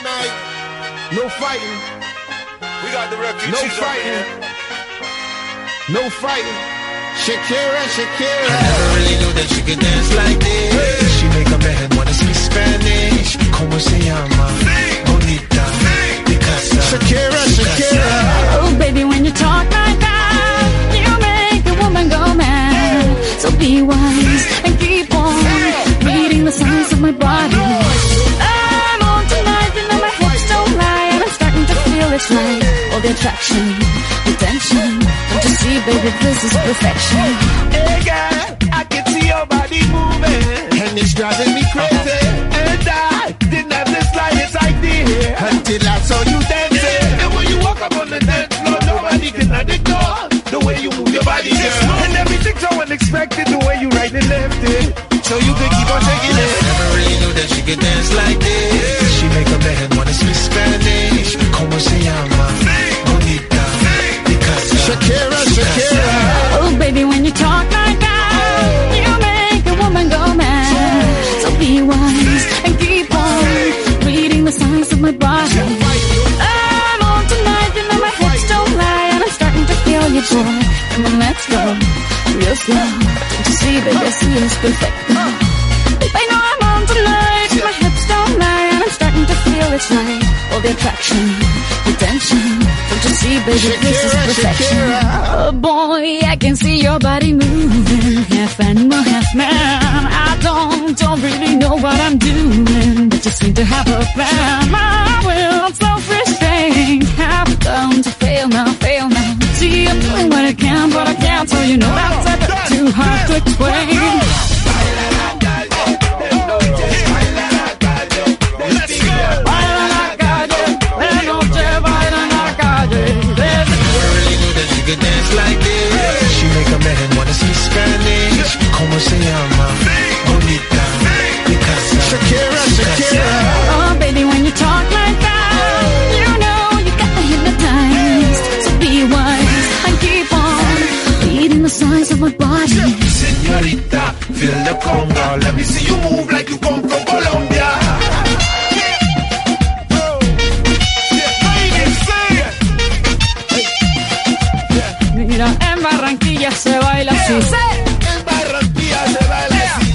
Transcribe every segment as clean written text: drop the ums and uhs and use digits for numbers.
night. No fighting. We got the refugees. No fighting. No fighting. Shakira, Shakira. I never really knew that she could dance like this. Hey. She make a man wanna speak Spanish. Como se llama? Bonita. Picasa. Shakira, Shakira. Oh, baby, when you talk like that, you make a woman go mad. So be wise and keep on reading the signs of my body. I'm on tonight, you know my hips don't lie, and I'm starting to feel it's right. All the attraction, the tension. Don't you see, baby, this is perfection. Hey girl, I can see your body moving, And it's driving me crazy. and I didn't have the slightest idea Until I saw you dancing. And when you walk up on the dance floor, nobody can ignore the way you move your body, girl. And everything's so unexpected, the way you right and left it, so you could keep on shaking it. Never really knew that she could dance like this. She make a man wanna speak Spanish. Como se llama? Bonita. Picasa. Shakira, Shakira. Oh, baby, when you talk like that, you make a woman go mad. So be wise and keep on reading the signs of my body. I'm on tonight, you know my hips don't lie, and I'm starting to feel you, boy. Come on, let's go real slow. Don't you see, baby, I see it's perfect. Babe, I know I'm on tonight, my hips don't lie, and I'm starting to feel it's right. All the attraction, the tension. Don't you see, baby, this is perfection. Oh boy, I can see your body moving, half animal, half man. I don't really know what I'm doing, but you seem to have a plan. My will, self-restraint, have come to fail now, fail now. See, I'm doing what I can, but I can't tell you no, that's too hard to explain. Dance like this. She make a man wanna speak Spanish. Como se llama? Bonita. Picasa. Shakira, Shakira. Oh, baby, when you talk like that, you know you got me hypnotized. So be wise and keep on reading the signs of my body. Señorita, feel the conga. Let me see you move like you come from Colombia. Mira, en Barranquilla se baila así. En Barranquilla se baila así.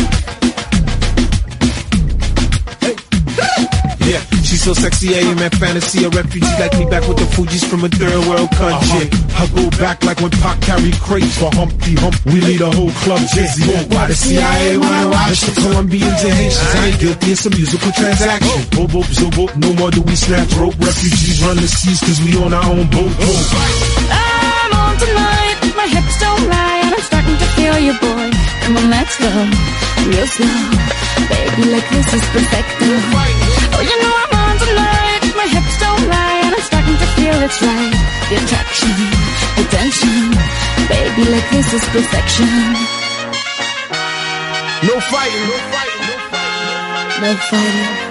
Yeah, she's so sexy, I am at fantasy. A refugee like me back with the Fugees from a third world country. I go back like when Pac carried crates for Humpty Hump. We lead a whole club dizzy. Why the CIA wanna watch the Colombians and Haitians? I ain't guilty, it's a musical transaction. Bobo, zobo, no more do we snatch rope. Refugees run the seas cause we on our own boat. I'm on tonight, my hips don't lie, and I'm starting to feel you, boy. Come on, let's go real slow. Baby, like this is perfect. Oh, you know I'm on tonight, my hips don't lie, and I'm starting to feel it's right. The attraction, the tension. Baby, like this is perfection. No fighting. No fighting. No fighting. No fighting.